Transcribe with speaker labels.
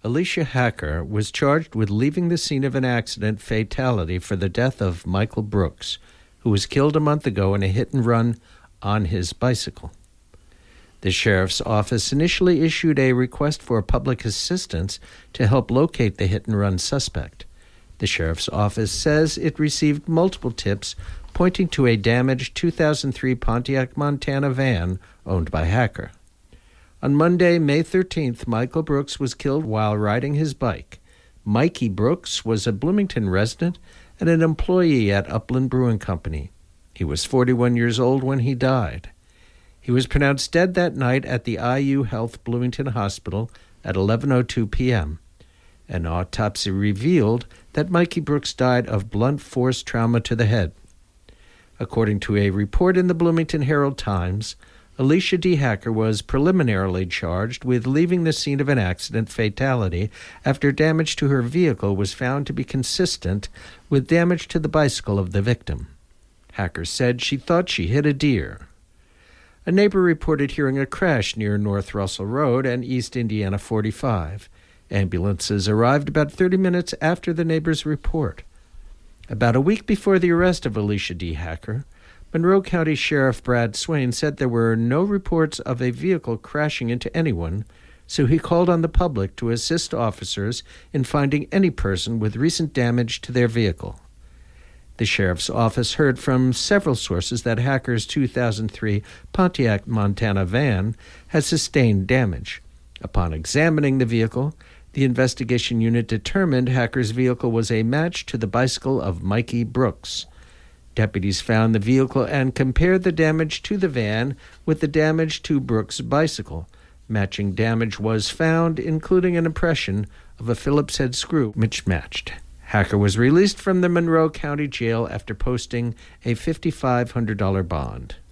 Speaker 1: Alicia Hacker was charged with leaving the scene of an accident fatality for the death of Michael Brooks, who was killed a month ago in a hit-and-run on his bicycle. The sheriff's office initially issued a request for public assistance to help locate the hit-and-run suspect. The sheriff's office says it received multiple tips pointing to a damaged 2003 Pontiac Montana van owned by Hacker. On Monday, May 13th, Michael Brooks was killed while riding his bike. Mikey Brooks was a Bloomington resident and an employee at Upland Brewing Company. He was 41 years old when he died. He was pronounced dead that night at the IU Health Bloomington Hospital at 11:02 p.m. An autopsy revealed that Mikey Brooks died of blunt force trauma to the head. According to a report in the Bloomington Herald-Times, Alicia D. Hacker was preliminarily charged with leaving the scene of an accident fatality after damage to her vehicle was found to be consistent with damage to the bicycle of the victim. Hacker said she thought she hit a deer. A neighbor reported hearing a crash near North Russell Road and East Indiana 45. Ambulances arrived about 30 minutes after the neighbor's report. About a week before the arrest of Alicia D. Hacker, Monroe County Sheriff Brad Swain said there were no reports of a vehicle crashing into anyone, so he called on the public to assist officers in finding any person with recent damage to their vehicle. The sheriff's office heard from several sources that Hacker's 2003 Pontiac Montana van had sustained damage. Upon examining the vehicle, the investigation unit determined Hacker's vehicle was a match to the bicycle of Mikey Brooks. Deputies found the vehicle and compared the damage to the van with the damage to Brooks' bicycle. Matching damage was found, including an impression of a Phillips head screw, which matched. Hacker was released from the Monroe County Jail after posting a $5,500 bond.